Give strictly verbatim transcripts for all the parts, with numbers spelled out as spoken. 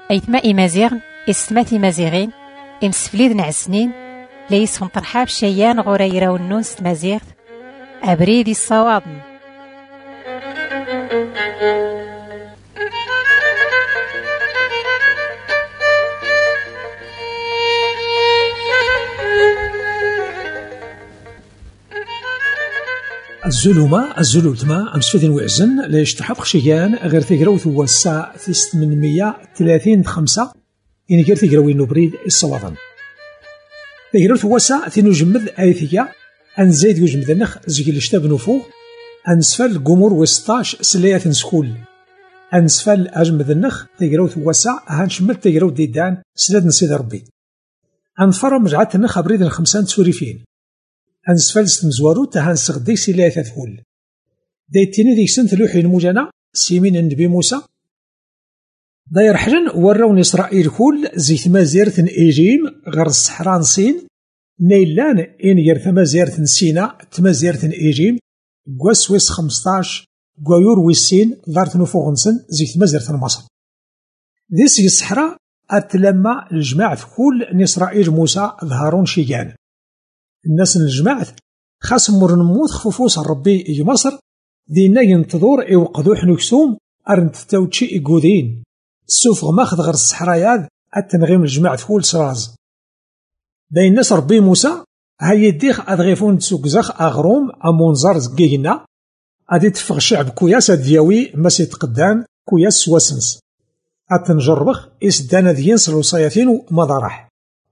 أيتما إمازيغن إستماتي مازيغين إمسفليد نعسنين ليسهم طرحاب شيان غوريرا والنونس تمازيغ أبريدي الصوابن. الزلومة الزلوتما أمسفدين وعزن ليش تحقق شيان غير تقروث هو الساعة ثمانمية وثلاثين خمسة إن غير تقروين نبريد الصوابن. تقروث هو الساعة ثينو جمد آيثية أن زيد يجمد النخ زيكي الشتاب نفوغ أنسفل قمور وستاش سلية سكول أنسفل أجمد النخ تقروث هو الساعة هانشمد تقروث ديدان سلاد نسيد ربي أنفر مجعات النخ بريد الخمسان تسوريفين أنسفل ستمزوارو تهان سغدي سلاية ثقول دايتيني ديك سنت لوحي المجانا سيمين النبي موسى داير حجن وراون إسرائيل كل زيت مازيرة إيجيم غير الصحراء نصين نيلان إن غير ثمازيرة سينا تمازيرة إيجيم قواس ويس خمسطاش قويور ويسين دارت نفوغنسن زيت مازيرة مصر ديس الصحراء أتلمى الجماعة كل إسرائيل موسى ظهرون شيجان الناس الجماعة خاص مور نموت خفوفوس ربي إي مصر دينا ينتظر إيوقضو حنوكسوم أرنت تاوتشي إيقودين السوفغ ماخذ غير الصحرايات التنغيم الجماعة فول سراز داين الناس ربي موسى هاي يديخ أدغيفون تسوكزاخ أغروم أمونزار زقيقنا أدي تفغ شعب كوياس دياوي ماسي تقدان كوياس سواسنس أتنجربخ إسدانا ديين سلوصاياتين ومضارح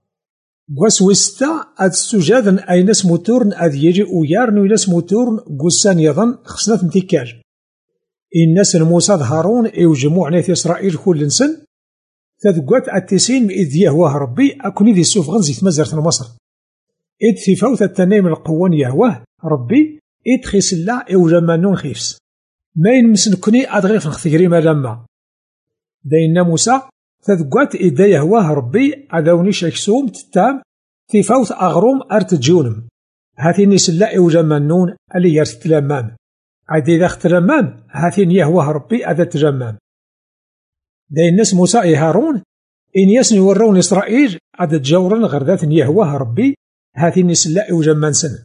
قواس ويستا أد السجادن أي ناس موتورن أد يجي ويارن ويناس موتورن قوسان يظن خصنا تنتكاج الناس الموسى ظهرون إيو جموع ناث إسرائيل كل نسن تذقات التسين إذ يهواه ربي أكوني ذي السوفغن زيت مزرة مصر إذ في فوت التنايم القوان يهواه ربي إذ خيس الله إيو جمانون خيفس ما ينمسن كوني أدغيف نختغري ملما داينا موسى تذقات إذا يهواه ربي أداوني شاكسوم تتام في فوت أغروم أرتجونم هاتين نسلا إيو جمانون اللي يرتلمام عادي إذا اختلمام هاتين يهواه ربي أذا تجمام داين الناس موسى إي هارون إن يسن يورون إسرائيل أذا تجورن غردات يهواه ربي هاتين نسلا إيو جمان سن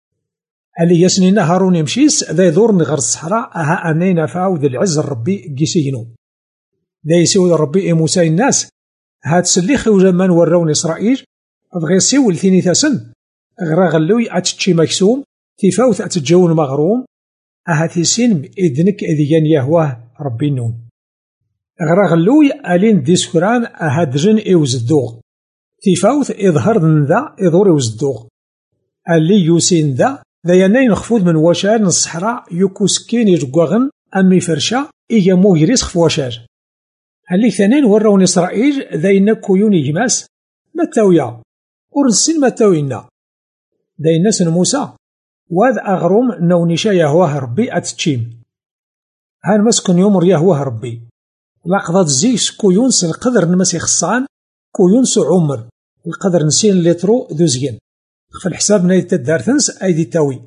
اللي يسنين هارون يمشيس ذا يدورن غير الصحراء أها أنين فاو ذي العز ربي قيسينو ذا يسوي ربي إي موسى الناس هات سليخ إيو جمان ورون إسرائيل أبغي سيول ثيني ثاسن غرا غلوي أتشي مكسوم تفاوت أتجون مغروم أهاتي سين إذنك إذيان يهواه ربي نون غرا غلوي ألين ديسكران أهادجن إيوز الدوغ تفاوت إظهر ذا إظهر إيوز الدوغ اللي يوسين ذا ذا ينين خفوض من وشار الصحراء يكوسكين يرقوغن أمي فرشا إيا مو يريسخ في وشار اللي ثانين ورون إسرائيل ذا ينكو يوني جماس متاويا ورنسين متاوينا ذا الناس موسى وذ أغروم نونيشا يهواه ربي أتتشيم هان مسكن يومر يهواه ربي لقضات زيس كويونس القدر نمسي خصان كويونس عمر القدر نسين لترو دوزين في الحساب نايت الدارتنس أيدي تاوي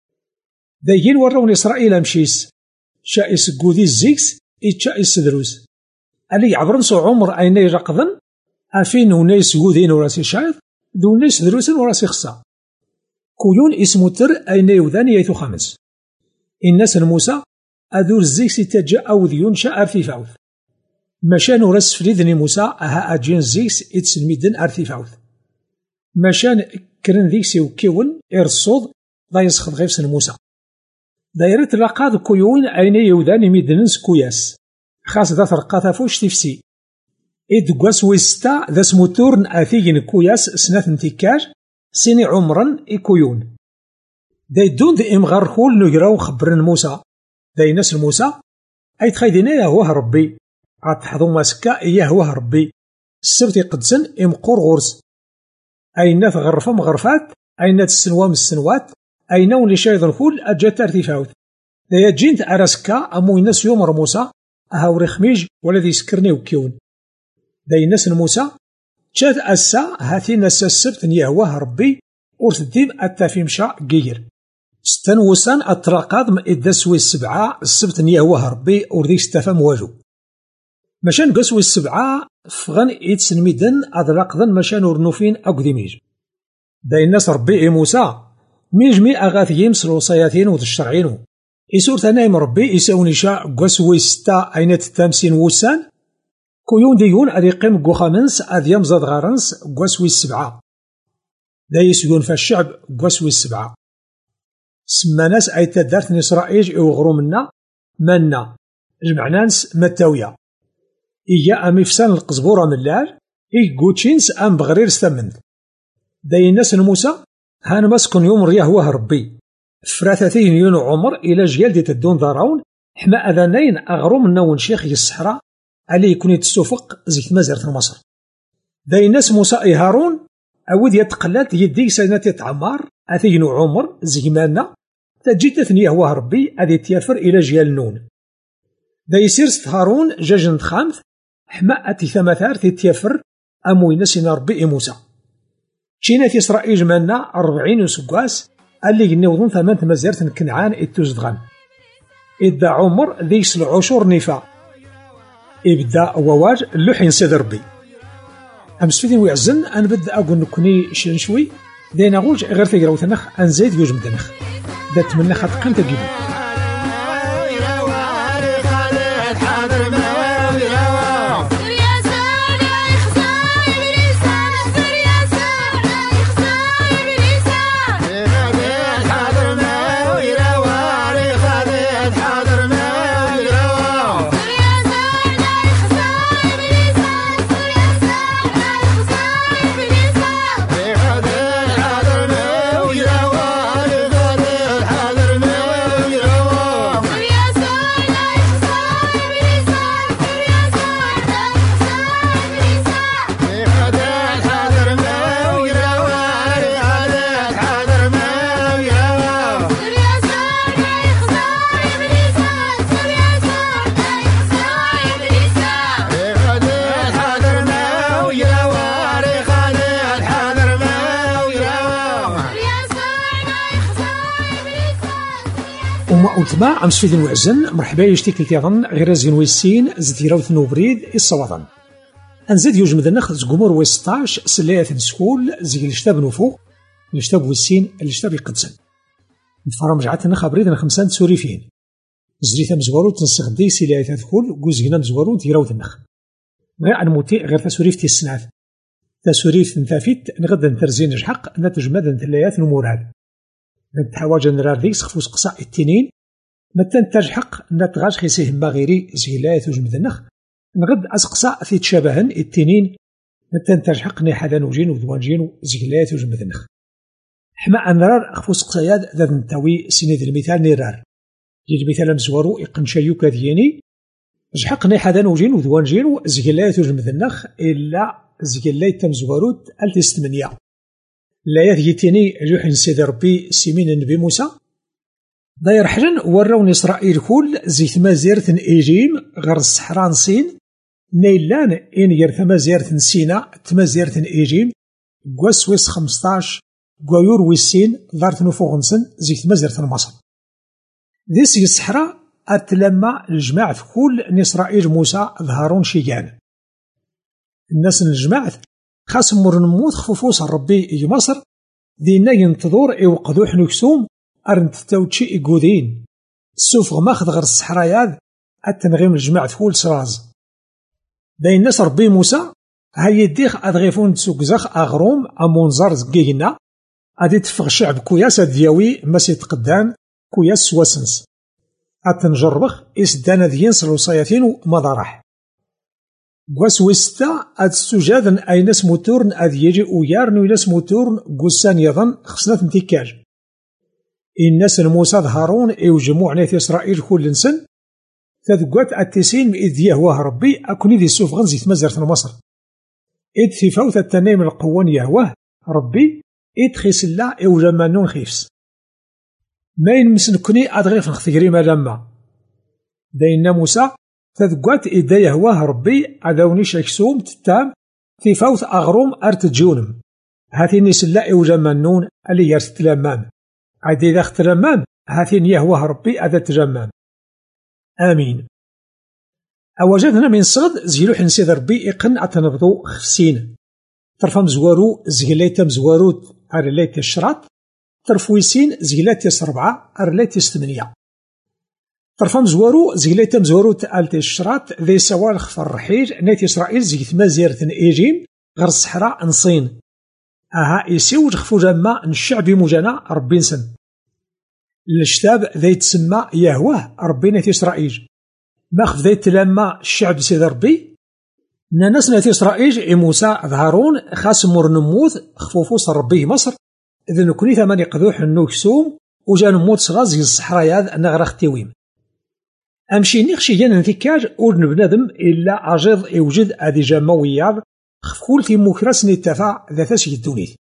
دايين ورون إسرائيل أمشيس شائس قوذي الزيكس إتشائس دروس ألي عبرنسو عمر أيني رقضن أفين ونيس قوذين وراسي شايف دون نيس دروسن وراسي خصان كويون اسمو تر أين يوذاني يثو خمس الناس الموسى أذور الزيكس تجا أو ذيون شاء أرثي فاوث مشان ورس فريدني موسى أها أجين زيكس إتسلميدن أرثي فاوث مشان كرن ذيكسي وكيون إرصود ضا يسخط غيفس الموسى دايرت لقاض كويون أين يوذاني ميدننس كوياس خاص ذا ثرقاثا فوش تفسي إد قواس ويستا ذا سموتورن أثيجن كوياس سناث انتكاج سيني عمرا إكويون داي دون دي إمغارخول نجراو خبرن موسى داي ناس الموسى أي تخيدين يهواه ربي عاد تحضو ماسكا يهواه ربي السبت يقدسن إمقور غورس أي ناث غرفة مغرفات أي ناث السنوام السنوات أي نون لشايض الخول أجات ارتفاوت داي جينت أراسكا أمو الناس يومر موسى أهاوري خميج والذي سكرني وكيون داي ناس الموسى شاد أسا هاتين أسا السبت يهواه ربي ورتديم التافي مشا قير ستنوسان التراقاض ما إدسوي السبعة السبت يهواه ربي ورديك ستفهم واجو مشان قسوي السبعة فغن يتسنميدن أدرقضن مشان ورنوفين أقدميج دا الناس ربي موسى ميجمي أغاثي يمسلو صياتين وتشرعينو إسور تنايم ربي إساوني شاء قسوي ستا أينات التامسين وسان كويون ديون أريقيم قوخامنس أذ يمزاد غارنس قسوي السبعة دا يسيون فالشعب قسوي السبعة سما ناس أي تدارت نسرائيج إو غرو منا منا جمعنانس متاوية إيا أميفسان القزبورة من اللار إي قوتشينس أم بغرير استمنت داي الناس موسى هان مسكن يوم رياه واه ربي فراثاثين يونو عمر إلى جيال دي تدون داراون حما أذانين أغرو من نون شيخ الصحراء علي يكون يتسوفق زيت مزرة مصر داي الناس موسى إي هارون أود يتقلات يدي سنة تعمار أثين عمر زيمانا تجيت ثنيه واه ربي أذي تيافر إلى جيال نون داي سيرست هارون جاجن خامث حما أتي ثمثار تيتيافر أموي نسينا ربي موسى شينا في إسرائيل جمالنا أربعين وسقاس اللي ينوضون ثمان مزارة كنعان التوزدغان إدى عمر ذيس العشور نفا إبدا وواج اللوحين سيد ربي أمس فيدين ويعزن أنا بدأ أقول نكوني شين شوي دينا غوج غير تقراو تنخ أنزيد يوجم دنخ دات من نخ تقيم تجيبو وما عم سفيدين وعزن مرحبا يشتيك كيظن غير زين ويسين زديرو ثنوبريد الصوادن انزيد يوجم ذنخ زقمور ويسطاش سلايات نسكول زي الشتاب نوفو الشتاب ويسين الشتاب يقدسن نفرم جعات نخ بريد نخمسان تسوري فين زريثا مزورو تنسغدي سلايات تكول قوزينا مزورو ديرو ذنخ غير عن موتي غير تسوريف تي السنات تسوريف نثافيت نغدا نترزين الحق نتجمد نتلايات نموراد نتحواج نرار ديك سخفوس قصاء التنين متى تجحق نتغاش خيسيه مغيري زيلايات وجمذنخ نغد أسقصاء في تشابهن التنين متى تجحق نحدا وجين ودوانجين زيلايات وجمذنخ حما أنرار أخفوس قصاياد ذا نتاوي سنيد المثال نرار جي المثال مزورو إقنشايو كذيني جحق نحدا وجين ودوانجين زيلايات وجمذنخ إلا زيلايات تمزوروت التستمنية لا يثيتني جوح سيد ربي سيمين النبي موسى داير حجن وراون إسرائيل كل زي ثمازيرة إيجيم غير الصحراء نصين نيلان إن ير ثمازيرة سينا ثمازيرة إيجيم قوس ويس خمسطاش قويور ويسين دارت نفوغنسن زي ثمازيرة مصر ذي سي الصحراء أتلمى الجماعة كل إسرائيل موسى ظهرون شيجان الناس الجماعة خاص مر نموت خفوفوس ربي مصر دينا ينتظر يوقدوح نكسوم أرنت تاوتشي إيقودين السوف غماخذ غير الصحرايات التنغيم الجماعة فول سراز داين الناس ربي موسى هاي يديخ أدغيفون تسوكزاخ أغروم أمونزار زقيقنا أدي تفغ شعب كوياس دياوي ماسي تقدان كوياس سواسنس أتنجربخ إسدانا دينس الوصاياتين ومضارح قواس ويستا أد السجادن أي ناس موتورن أد يجي ويارن ويناس موتورن قوسان يظن خصنات نتيكاج الناس الموسى ظهرون إيو جموع ناس إسرائيل كل نسن تذكوات التسين بإذ يهواه ربي أكوني ذي السوف غنزي تمزرة مصر إذ في فوت التنايم القوان يهواه ربي إذ خيس الله إيو جمانون خيفس ما ينمسن كوني أدغيف نختيري ما لما داينا موسى تذكوات إذا يهواه ربي أدوني شاكسوم تتام في فوت أغروم أرتجونم هاتي نيس الله إيو جمانون اللي يرست لمام عاد إذا اختلمام هاتين يهواه ربي أذا تجمام آمين. أوجدنا من صغد زيلو حن سيد ربي إقن أتنبضو خفسين طرفا مزوارو زيليتا مزواروت أرليت الشراط طرفويسين زيلات يس ربعة أرليت يس ثمانية طرفا مزوارو زيليتا مزواروت ألت الشراط ذي سوال خفر الرحيل نيت إسرائيل زيث مازيرة إيجيم غير الصحراء نصين أها يسيوج خفو جامع الشعب مجانا ربي نسن الشتاب ذي تسمى يهوه ربي نيت إسرائيل ما خف ذي تلمى الشعب سيد ربي ناس نيت إسرائيل موسى هارون خاص مور نموذ خفوفوس ربي مصر إذا نكوني ثماني قذوح النوكسوم وجا نموت صغاز الصحراء ياذ أنا غرق تيويم أمشي نيخشي جانا نتكاج أول بنادم إلا أجيض يوجد أدي جاموياض خفكول في مكرس نتفاع ذاتاس يدونيث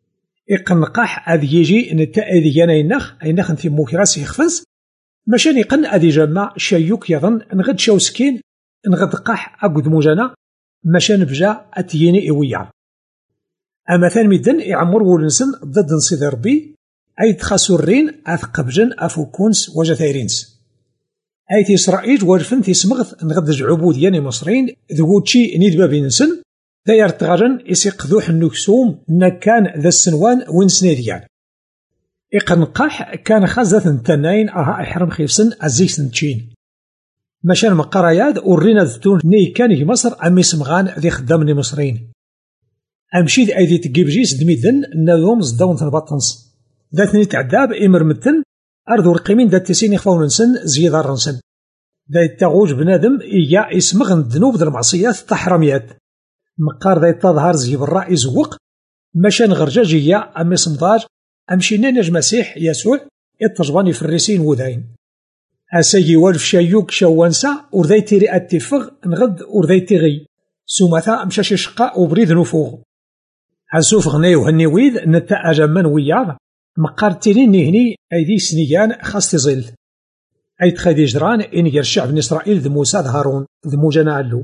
إقنقاح أدي يجي نتا أدي جانا ينخ أينخ في مكرس يخفز مشان يقن أدي جامع شايوك يظن نغد شاوسكين نغد قاح أقود موجانا مشان بجا أتييني إوياض أما ثاني مدن يعمر ولنسن ضد نصيد ربي أي تخاسو الرين أثقبجن أفوكونس وجثايرينس أي إسرائيل ورفن في سمغث نغدج عبود ياني مصرين ذووتشي نيد بابي نسن داير تغارن يسيق ذوح النكسوم نكان ذا السنوان وين سنيديان إقنقاح كان خازة تناين أها إحرم خيفسن أزيكس نتشين مشان مقراياد ورينا ذتون ني كان مصر أمي سمغان ذي خدامني مصرين أمشيد أيدي تجيبجيس دميدن نادوم زداون تنبطنس ذاتني تعذاب إمرمتن أرضو القيمين ذات تسين يخفون نسن زيادة الرنسن ذات تغوج بنادم إيا اسمغن الذنوب ذا المعصيات التحرميات مقار ذات تظهر زي بالرأي زوق مشان غرجاجية أمي سمضاج أمشينا نج مسيح يسوع التجباني في الرسين وذاين أسايي والف شايوك شوانسا ورداي تيري أتفغ نغد ورداي تيغي سومثا أمشاشي شقاء وبريد نفوغ هنسوف غني وهنيويد نتا أجمن وياض مقار تيرين نهني أيدي سنيان خاص تزل أي تخدي جران إن الشعب إسرائيل ذي موسى هارون ذي موجنا علو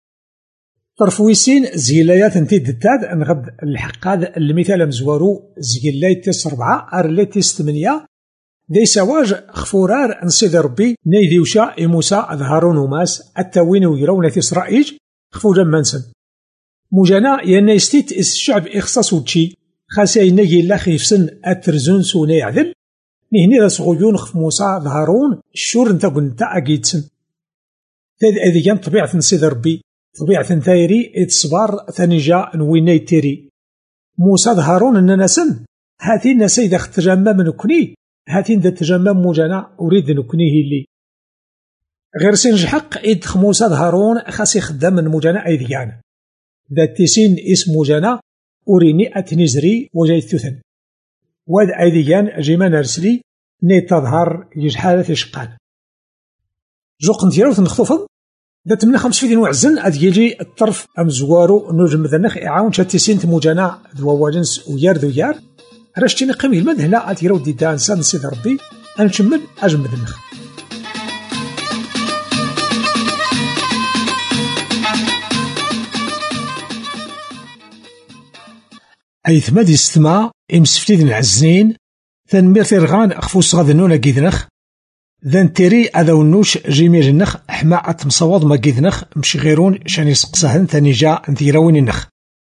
طرفويسين زيلايات انتي دتاد نغد الحقاد المثال مزوارو زيلايت تيس ربعة أرليت تيس ثمانية ذي سواج خفورار نصيد ربي نيدي وشا موسى هارون وماس التاوين ويرون في إسرائيل خفو جمانسن موجانا ينايستيت الشعب إخصاص وتشي خاصة ينجي الله خيفسن أترزون سونا يعذل نهني ذا صغيون خف موسى هارون الشور نتا قلنتا أكيدسن تاد أذيان طبيعة نسيد ربي طبيعة ثايري اتصبار ثانيجا نويني تيري موسى هارون أننا سن هاتين نسيد اختجمع من كني هاتين ذا تجمع موجانا أريد نكنيه لي غير سنجحق إدخ موسى هارون خاص يخدم من موجانا أيديان ذات تسين اسم موجانا أوريني أتنزري وجاي الثثن واد أيديان جيمان أرسلي ني تظهر يجحالة شقان جوق نتيروث نخطوفن ذات من خمس فيدين وعزن أد يجي الطرف أمزوارو نجم ذنخ إعاون شاتيسين تموجانا ذواواجنس ويار ذو يار رشتيني قيمي المد هلا أد يرو ديدان سان سيد ربي أنشمل أجم ذنخ أي ثماد يستمع إمسفتيد العزنين ثنمير ثيرغان أخفوس غاد نونا جيدنخ ذن تيري أذا ونوش جيمير النخ حماء تمصوض ما جيدنخ مش غيرون شان يسقسهن ثاني جا انتيراوين النخ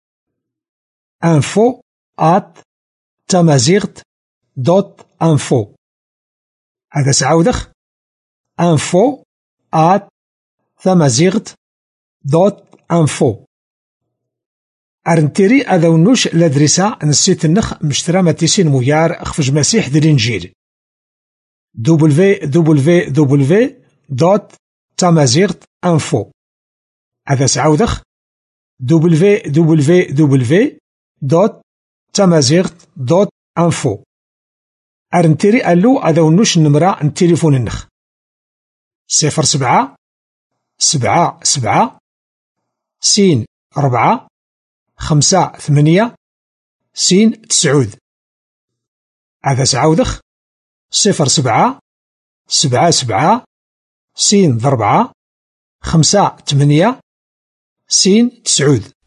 انفو آت تمازيغت دوت انفو هذا سعودخ انفو آت تمازيغت دوت انفو أرنتيري أذا ونوش لادريسا نسيت النخ مشترى ماتيسين مويار أخفج مسيح دي الإنجيل دبليو دبليو دبليو دوت تامازيغت انفو هذا سعودخ دبليو دبليو دبليو دوت تامازيغت دوت انفو أرنتيري ألو أذا ونوش النمرة التليفون النخ صفر سبعة سبعة سبعة سين ربعة خمسة ثمانية سين تسعود هذا سعودخ صفر سبعة سبعة سبعة سين ضربعة خمسة ثمانية سين تسعود